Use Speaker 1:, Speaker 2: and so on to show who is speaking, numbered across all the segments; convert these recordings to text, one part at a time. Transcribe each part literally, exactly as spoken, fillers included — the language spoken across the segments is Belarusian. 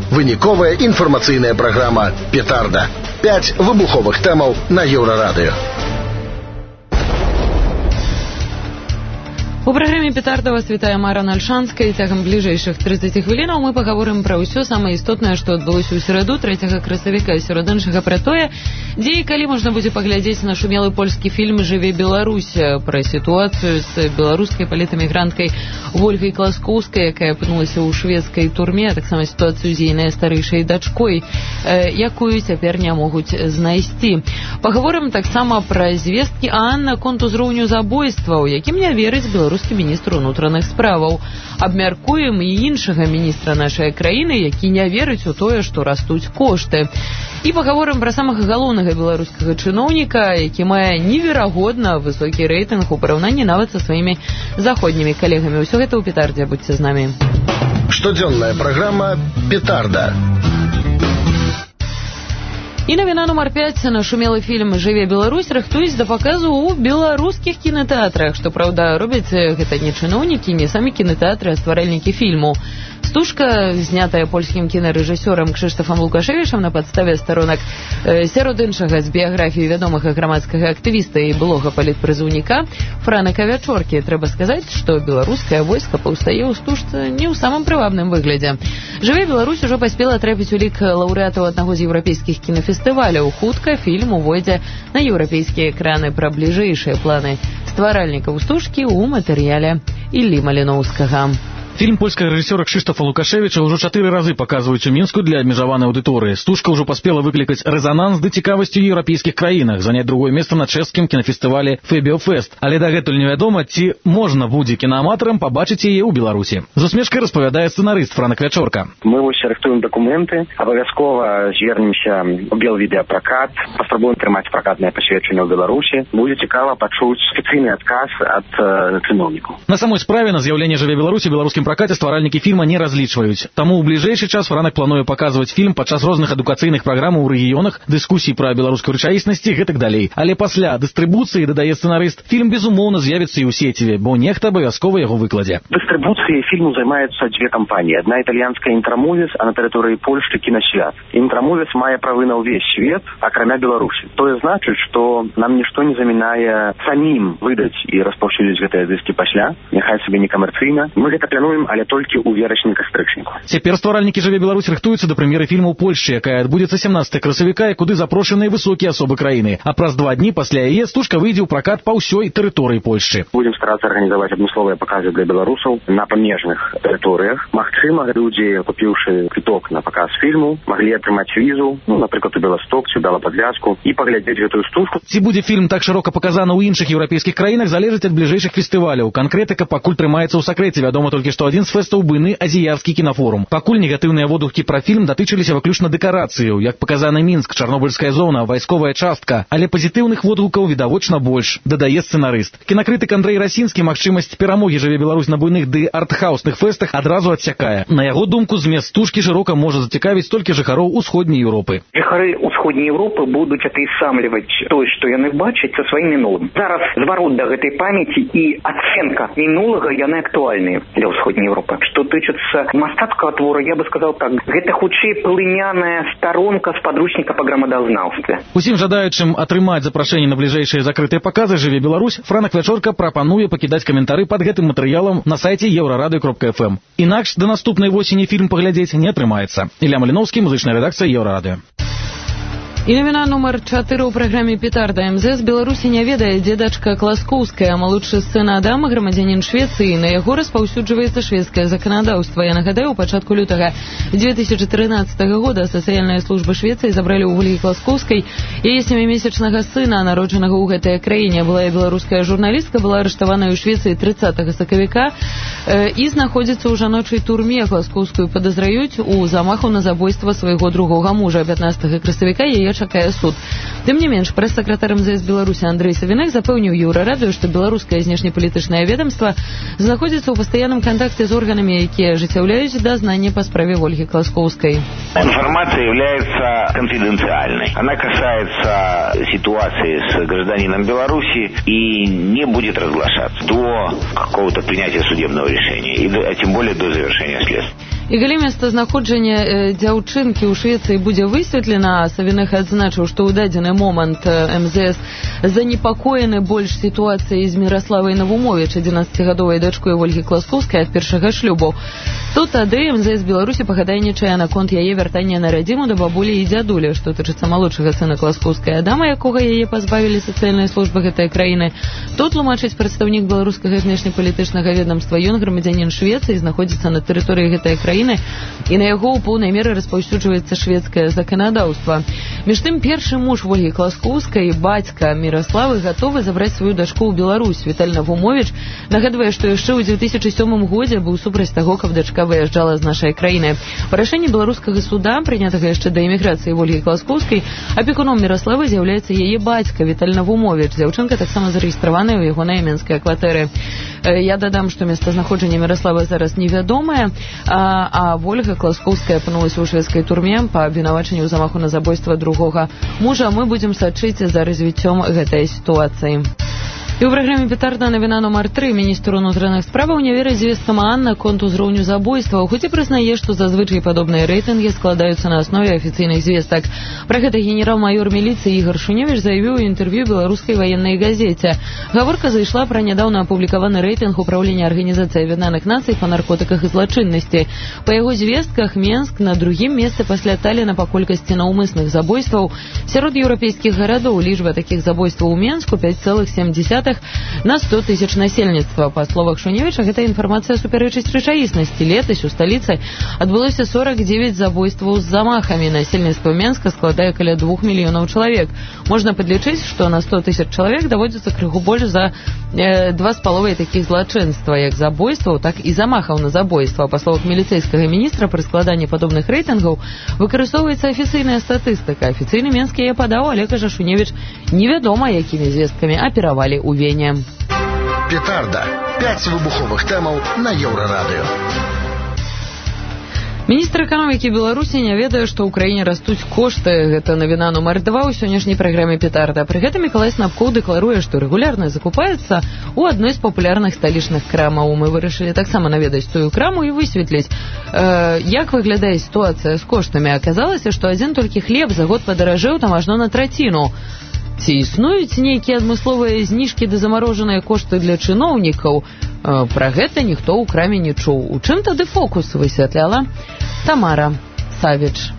Speaker 1: Выніковая інфармацыйная праграма «Петарда». Пяць выбуховых тэмаў на Еўрарадыё.
Speaker 2: У праграме «Петарда» вас вітае Мара Нальшанская. Цягам бліжэйшых трыццаці хвілінаў мы пагаворым пра ўсё самае істотнае, што адбылося ў сераду трэцяга красавіка, сярод іншага пра тое, дзе і калі можна будзе паглядзець на шумелы польскі фільм «Жыве Беларусь», пра сітуацыю з беларускай палітэмігранткай Вольгай Класкоўскай, якая апынулася ў шведскай турме, а таксама сітуацыю з ейнай старэйшай дачкой, якую цяпер не могуць знайсці. Пагаворым таксама пра звесткі ААН наконт узроўню забойстваў, якім не верыць беларускі беларускі міністр унутраных справаў. Абмяркуем і іншага міністра нашай краіны, які не верыць у тое, што растуць кошты. І пагаворым пра самага галоўнага беларускага чыноўніка, які мае неверагодна высокі рэйтынг у параўнанні нават са сваімі заходнімі калегамі. Усё гэта ў «Петардзе», будзьце з намі.
Speaker 1: Штодзённая праграма «Петарда».
Speaker 2: І навіна нумар пяць. Нашумелы фільм «Жыве Беларусь» рыхтуюць да паказу ў беларускіх кінатэатрах. Што праўда, робяць гэта не чыноўнікі, не самі кінатэатры, а стваральнікі фільму. Стужка, знятая польскім кінарэжысёрам Кшыштафам Лукашевічам на падставе старонак сярод іншага з біяграфіі вядомага грамадскага актывіста і былога палітпрызыўніка Франыка Вячоркі. Трэба сказаць, што беларускае войска паўстае ў стужцы не ў самым прывабным выглядзе. «Жыве Беларусь» ужо паспела трапіць у лік лаўрэатаў аднаго з еўрапейскіх кінафестываляў. Хутка фільм увойдзе на еўрапейскія экраны. Пра бліжэйшыя планы стваральнікаў стужкі ў матэрыяле Іллі Маліноўскага.
Speaker 3: Фільм польскага рэжысёра Кшыштафа Лукашевіча ўжо чатыры разы паказваюць у Мінску для абмежаванай аўдыторыі. Стужка ўжо паспела выклікаць рэзананс ды цікавасць у еўрапейскіх краінах, заняць другое месца на чэшскім кінафестывалі Фэбіофест. Але дагэтуль невядома, ці можна будзе кінааматарам пабачыць яе ў Беларусі. З усмешкай распавядае сцэнарыст Франак Вячорка.
Speaker 4: Мы вось рыхтуем дакументы, абавязкова звернемся ў белвідэапракат, паспрабуем трымаць пракатнае пасведчанне ў Беларусі. Будзе цікава пачуць афіцыйны адказ ад э, чыноўнікаў.
Speaker 3: На самой справе на з'яўленне «Жыве Беларусь» у беларускім пракаце стваральнікі фільма не разлічваюць. Таму ў бліжэйшы час Франак плануе паказваць фільм падчас розных адукацыйных праграмаў у рэгіёнах, дыскусій пра беларускую рэчаіснасці, гэтак далей. Але пасля дыстрыбуцыі, дадае сцэнарыст, фільм безумоўна з'явіцца і ў сеціве, бо нехта абавязкова яго выкладзе.
Speaker 4: Дыстрыбуцыяй фільму займаюцца дзве кампаніі. Адна італьянская «Інтрамувіс», а на тэрыторыі Польшчы «Кінасвят». «Інтрамувіс» мае правы на ўвесь свет, акрамя Беларусі. Тое значыць, што нам нішто не замінае самім выдаць і распаўсюдзіць гэтыя дыскі пасля, няхай сабе не камерцыйна. Мы гэта плануем, але толькі ў верасні-кастрычніку.
Speaker 3: Цяпер стваральнікі «Жыве Беларусь» рыхтуюцца да прэм'еры фільма ў Польшчы, якая адбудзецца сямнаццатага красавіка, і куды запрошаныя высокія асобы краіны. А праз два дні пасля яе стужка выйдзе ў пракат па ўсёй тэрыторыі Польшчы.
Speaker 4: Будзем старацца арганізаваць адмысловыя паказы для беларусаў на памежных тэрыторыях. Магчыма, людзі, купіўшы квіток на паказ фільму, маглі атрымаць візу, ну, напрыклад, у Беласток ці Бела-Падляску, і паглядзець гэтую стужку.
Speaker 3: Ці будзе фільм так шырока паказаны ў іншых еўрапейскіх краінах, залежыць ад бліжэйшых фестываляў. Канкрэтыка пакуль трымаецца ў сакрэце. Вядома толькі, што адзін з фэстаў буйны азіярскі кінафорум. Пакуль негатыўныя водгукі пра фільм датычыліся выключна дэкарацыяў, як паказаны Мінск, Чарнобыльская зона, вайсковая частка, але пазітыўных водгукаў відавочна больш, дадае сцэнарыст. Кінакрытык Андрэй Расінскі магчымасць перамогі «Жыве Беларусь» на буйных ды артхаусных фэстах адразу адсякае. На яго думку, змест стужкі шырока можа зацікавіць толькі жыхароў усходняй Еўропы.
Speaker 5: Жыхары усходняй Еўропы будуць атаясамліваць тое, што яны бачаць са сваім мінулым. Зараз зварот да гэтай памяці і ацэнка мінулага яны актуальныя для ўсходняй Еўропы. Што тычыцца мастацкага твора, я бы сказал так, гэта хутчэй палыняная старонка з падручніка па грамадазнаўстве.
Speaker 3: Усім жадаючым атрымаць запрашэнне на бліжэйшыя закрытыя паказы «Жыве Беларусь» Франак Вячорка прапануе пакідаць каментары пад гэтым матэрыялам на сайце еўрарадыё кропка эф эм. Інакш да наступнай восені фільм паглядзець не атрымаецца. Ілля Маліноўскі, музычная рэдакцыя Еўрарадыё.
Speaker 2: І навіна нумар чатыры ў праграме «Петарда». эм зэ эс Беларусі не ведае, дзе дачка Класкоўская, малодшы сын Адам, грамадзянін Швецыі, на яго распаўсюджваецца шведскае заканадаўства. Я нагадаю, у пачатку лютага две тысячы трынаццатага года сацыяльная служба Швецыі забралі ў Вольгі Класкоўскай яе сямімесячнага сына, народжанага ў гэтай краіне. Былая беларуская журналістка была арыштаваная ў Швецыі трыццатага сакавіка э, і знаходзіцца ў жаночай турме. Класкоўскую падазраюць у замаху на забойства свайго другога мужа. пятнаццатага красавіка яе чакае суд. Тым не менш, прэс-сакратар эм зэ эс Беларусі Андрэй Савінак запэўніў Еўрарадыё, што беларускае знешнепалітычнае ведамства знаходзіцца ў пастаянным кантакце з органамі, якія ажыццяўляюць дазнанне па справе Ольги Класкоўскай.
Speaker 6: Информация является конфиденциальной. Она касается ситуации с гражданином Беларуси и не будет разглашаться до какого-то принятия судебного решения, и до, а тем более до завершения следствия.
Speaker 2: І калі месцазнаходжанне дзяўчынкі ў Швецыі будзе высветлена, Савінэх адзначыў, што ў дадзены момант эм зэ эс занепакоены больш сітуацыяй з Міраславай Навумовіч, адзінаццацігадовай дачкой Вольгі Класкоўскай ад першага шлюбу. То тады эм зэ эс Беларусі пахадайнічае наконт яе вяртання на радзіму да бабулі і дзядулі, што тычыцца малодшага сына Класкоўскай Адама, якога яе пазбавілі сацыяльнай службы гэтай краіны. То тлумачыць прадстаўнік беларускага знешнепалітычнага ведомства, ён грамадзянін Швецыі, знаходзіцца на тэрыторыі гэтай краіны, і на яго ў поўнай меры распаўсюджваецца шведскае заканадаўства. Між тым, першы муж Вольгі Класкоўскай, бацька Міраславы, гатовы забраць сваю дачку ў Беларусь. Віталь Навумовіч нагадвае, што яшчэ ў дзве тысячы сёмым годзе быў супраць таго, каб дачка выязджала з нашай краіны. Па рашэнні беларускага суда, прынятага яшчэ да эміграцыі Вольгі Класкоўскай, апекуном Міраславы з'яўляецца яе бацька Віталь Навумовіч. Дзяўчынка таксама зарэгістраваная ў яго на менскай кватэры. Я дадам, што месцазнаходжанне Міраславы зараз невядомае, а а Вольга Класкоўская апынулася ў шведскай турме па абвінавачанні ў замаху на забойства другога мужа. Мы будзем сачыць за развіццём гэтай сітуацыі. І ў праграме «Петарда» навіна нумар тры. Міністр унутраных справаў не верыць звесткам ААН наконт узроўню забойстваў, хоць і прызнае, што зазвычай падобныя рэйтынгі складаюцца на аснове афіцыйных звестак. Пра гэта генерал-майор міліцыі Ігор Шуневіч заявіў у інтэрв'ю беларускай ваеннай газеце. Гаворка зайшла пра нядаўна апублікаваны рэйтынг управлення Арганізацыі Аб'яднаных Нацый па наркотыках і злачыннасці. Па яго звестках Менск на другім месцы пасля Таліна па колькасці наўмысных забойстваў. Сярод еўрапейскіх гарадоў лічба такіх забойстваў у Менску пяць цэлых сем дзесятых на сто тысяч насельніцтва. Па словах Шуневіча, гэта інфармацыя супярэчыць рэчаіснасці. Летась у сталіцы адбылося сорок девять забойстваў з замахамі. Насельніцтва Менска складае каля двух мільёнаў чалавек. Можна падлічыць, што на сто тысяч чалавек даводзіцца крыху больш за э, два з паловай такіх злачынства, як забойстваў, так і замахаў на забойства. Па словах міліцэйскага міністра, пры складанні падобных рэйтынгаў выкарыстоўваецца афіцыйная статыстыка. Афіцыйны Менск яе падаў, але, кажа Шуневіч, невядома, якімі звесткамі аперавалі ў Вене.
Speaker 1: Петарда. Пяць выбуховых тэмаў на Еўрарадыё.
Speaker 2: Міністр эканомікі Беларусі не ведае, што ў краіне растуць кошты. Гэта навіна нумар два ў сённяшняй праграме «Петарда». Пры гэтым Мікалай Снапкоў дэкларуе, што рэгулярна закупаецца ў адной з папулярных сталічных крамаў. Мы вырашылі таксама наведаць тую краму і высветліць, э, як выглядае сітуацыя з коштамі. Аказалася, што адзін толькі хлеб за год падаражэў там ажно на траціну. Ці існуюць нейкія адмысловыя зніжкі ды замарожаныя кошты для чыноўнікаў? Пра гэта ніхто ў краме не чуў. У чым тады фокус, высвятляла Тамара Савіч.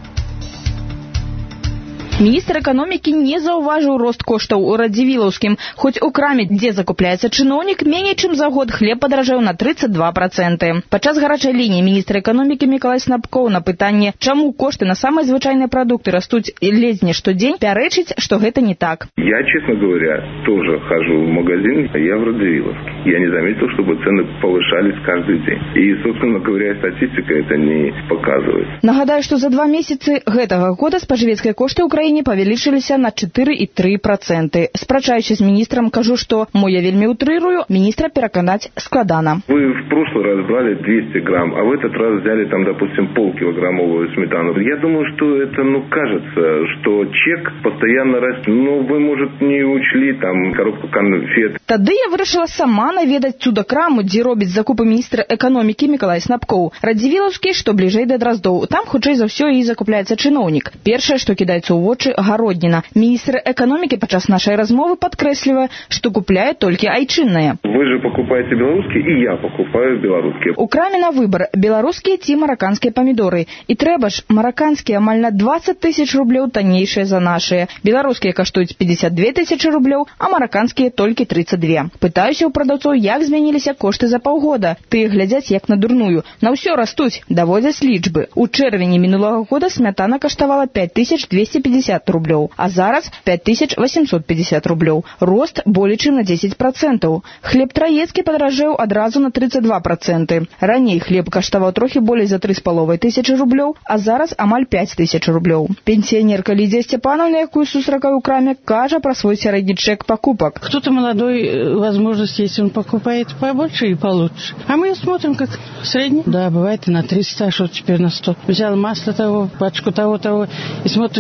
Speaker 7: Міністр эканомікі не заўважыў рост коштаў у Радзівілаўскім. Хоць у краме, дзе закупляецца чыноўнік, меней чым за год хлеб падаражэў на тридцать два процента. Падчас гарачай лініі міністр эканомікі Мікалай Снапкоў на пытанне, чаму кошты на самыя звычайныя прадукты растуць ледзь не штодзень, пярэчыць, што гэта не так.
Speaker 8: Я, честно говоря, тоже хожу в магазин, я в Радзивилловске. Я не заметил, чтобы цены повышались каждый день. И, собственно говоря, статистика это не показывает.
Speaker 7: Нагадаю, што за два месяцы гэтага года спажывецкія кошты ў краіне павялічыліся на четыре и три десятых процента. Спрачаючись з міністрам, кажу, што мо я вельмі утрырую, міністра пераканаць складана.
Speaker 8: Вы в прошлый раз брали двести грамм, а в этот раз взяли там, допустим, полкилограммовую сметану. Я думаю, что это, ну, кажется, что чек постоянно растет. Ну, вы, может, не учли там коробку конфет.
Speaker 7: Тады я вырашыла сама наведаць цудакраму, дзе робіць закупы міністр эканомікі Мікалай Снапкоў. Радзівілаўскі, што бліжэй да Драздоў. Там, хутчэй за ўсё, і закупляецца чыноўнік. Першае, што кідаецца ў вочы, гародніна. Міністр эканомікі падчас нашай размовы падкрэслівае, што купляе толькі айчыннае.
Speaker 8: Вы же покупаете беларускія, і я покупаю беларускія.
Speaker 7: У краме на выбар беларускія ці мараканскія памідоры. І трэба ж, мараканскія амаль на двадцать тысяч рублёў таннейшыя за нашыя. Беларускія каштуюць пятьдесят две тысячи рублёў, а мараканскія толькі тридцать две. Пытаюся ў прадаўцоў, як змяніліся кошты за паўгода. Тыя глядзяць як на дурную. На ўсё растуць, даводзяць лічбы. У чэрвені мінулага года смятана каштавала пять тысяч двести пятьдесят рублёў, а зараз пять тысяч восемьсот пятьдесят рублёў. Рост болей чым на десять процентов. Хлеб траецкі падаражэў адразу на тридцать два процента. Раней хлеб каштаваў трохі болей за три с половой тысячи рублёў, а зараз амаль пять тысяч рублёў. Пенсионерка Лидия Степановна, якую сустракаю ў краме, кажа про свой средний чек покупок.
Speaker 9: Кто-то молодой, возможность есть, он покупает побольше и получше. А мы смотрим как средний. Да, бывает и на триста, а что теперь на сто. Взял масло того, пачку того-того, и смотришь двести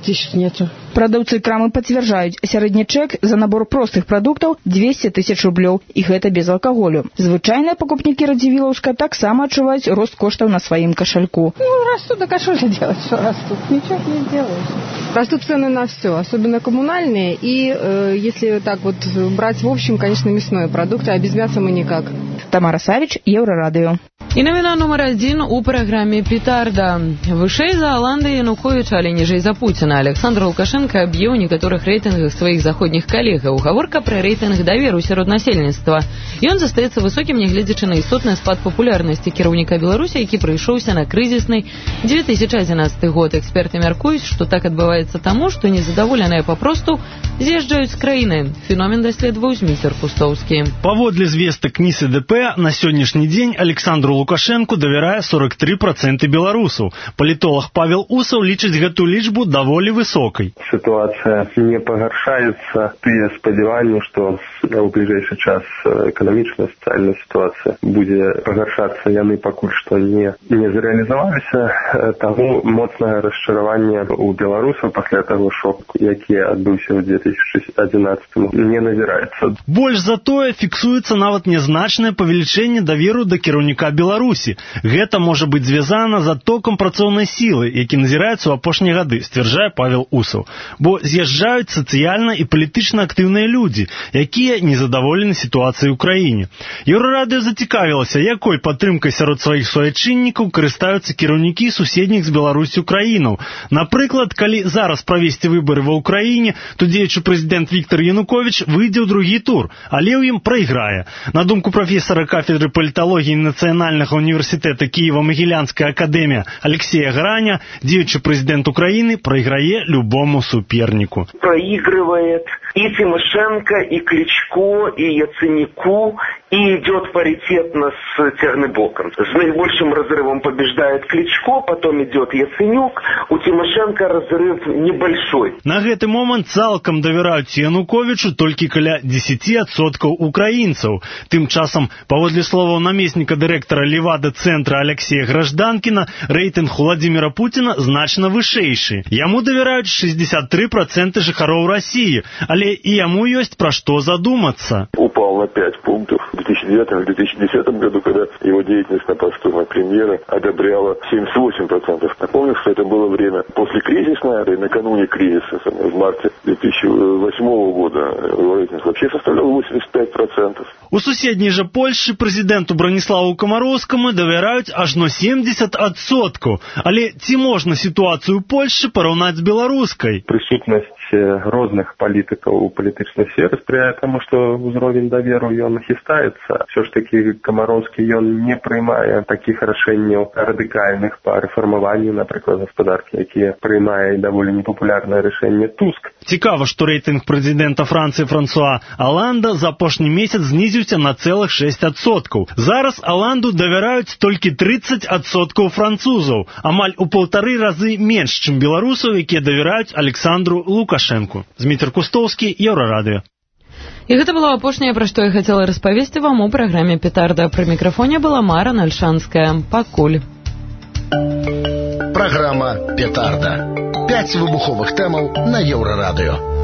Speaker 9: тысяч нету.
Speaker 7: Прадаўцы крамы пацвярджаюць, сярэдні чэк за набор простых прадуктаў двести тысяч рублёў, і гэта без алкаголю. Звычайныя пакупнікі Радзівілаўска таксама адчуваюць рост коштаў на сваім кошельку.
Speaker 10: Ну, растут, так а что же делать, что растут? Ничего не сделаешь. Растут цены на все, особенно коммунальные, и э, если так вот брать в общем, конечно, мясные продукты, а без мяса мы никак.
Speaker 7: Тамара Савіч, Еўрарадыё.
Speaker 2: І навіна нумар адзін у праграме «Петарда». Вышэй за Аланда Януковіча, але ніжэй за Пуціна. Александр Лукашенко аб'яў у некаторых рэйтынгах сваіх заходніх калегаў. Гаворка пра рэйтынг даверу сярод насельніцтва. Ён застаецца высокім, нягледзячы на істотны спад папулярнасці кіраўніка Беларусі, які прыйшоўся на крызісны две тысячи адзінаццаты год. Эксперты мяркуюць, што так адбываецца таму, што незадаволеныя папросту з'язджаюць з краіны. Феномен даследаваў Зміцер Кустоўскі.
Speaker 11: Паводле звестак НИС і ДП, на сённяшні дзень Александру Лукашенку давярае сорок три проценты беларусаў. Палітолог Павел Усаў лічыць гэту лічбу даволі высокай.
Speaker 8: Ситуация не пагаршаецца. Тыя спадзяванні, што ў бліжэйшы час эканамічная сацыяльная сітуацыя будзе пагаршацца, яны пакуль што не, не зрэалізаваліся. Таму моцнае расчараванне у беларусаў пасля таго шоку, які адбыўся ў две тысячи адзінаццатым, не назіраецца.
Speaker 11: Больш за тое, фіксуецца нават нязначнае павелічэнне даверу да кіраўніка Беларусі. Гэта можа быць звязана з адтокам працоўнай сілы, які назіраецца ў апошнія гады, сцвярджае Павел Усаў. Бо з'язджаюць сацыяльна і палітычна актыўныя людзі, якія незадаволены сітуацыяй у краіне. Еўрарадыё зацікавілася, якой падтрымкай сярод сваіх суайчыннікаў карыстаюцца кіраўнікі суседніх з Беларусю краінаў. Напрыклад, калі зараз правесці выбары ва ўкраіне, то дзеючы прэзідэнт Віктор Януковіч выйдзе ў другі тур, але ў ім прайграе. На думку прафесара кафедры паліталогіі Нацыянальнага універсітэта Кіева-Магілянская акадэмія Алексея Граня, дзеючы прэзідэнт Украіны прайграе любому суперніку.
Speaker 12: Проигрывает и Тимошенко, и Кличко, и Яценюку, и идет паритетно с Тернебоком. С наибольшим разрывом побеждает Кличко, потом идет Яценюк, у Тимошенко разрыв небольшой.
Speaker 11: На гэты момант цалкам давяраюць Януковічу толькі каля дзесяці адсоткаў украінцаў. Тым часам, паводле словаў намесніка дырэктара Левада-цэнтра Алексея Гражданкіна, рэйтынг Владимира Путина значна вышэйшы. Яму давяраюць шестьдесят три процента жыхароў России, але і яму ёсць пра што задумацца.
Speaker 13: Упал на пять пунктов. В две тысячи девятом - две тысячи десятом году, когда его деятельность на посту премьера одобряла семьдесят восемь процентов. Напомню, что это было время после кризисное, накануне кризиса, в марте две тысячи восьмого года рейтинг вообще составлял восемьдесят пять процентов.
Speaker 11: У суседняй жа Польшчы прэзідэнту Браніславу Камароўскаму давяраюць ажно семьдесят адсоткаў. Але ці можна сітуацыю Польшчы параўнаць з беларускай?
Speaker 8: Прысутнасць розных палітыкаў у палітычнай сферы спрыяе таму, што ўзровень даверу ён хістаецца. Все ж таки Камароўскі ён не прыймае такіх рашэнняў радыкальных па рэфармаванню, напрыклад, гаспадаркі, якія прыймае даволі непапулярнае рашэнне Туск.
Speaker 11: Цікава, што рэйтынг прэзідэнта Францыі Франсуа Аланда за апошні месяц знізіўся на цэлых шесть адсоткаў. Зараз Аланду давяраюць толькі тридцать адсоткаў французаў, амаль у паўтары разы менш, чым беларусаў, якія давяраюць Александру Лукашенку. Зміцер Кустоўскі, Еўрарадыё.
Speaker 2: І гэта было апошняе, пра што я хацела распавесці вам у праграме «Петарда». Пры мікрафоне была Мара Нальшанская. Пакуль.
Speaker 1: Праграма «Петарда». Пяць выбуховых тэмаў на Еўрарадыё.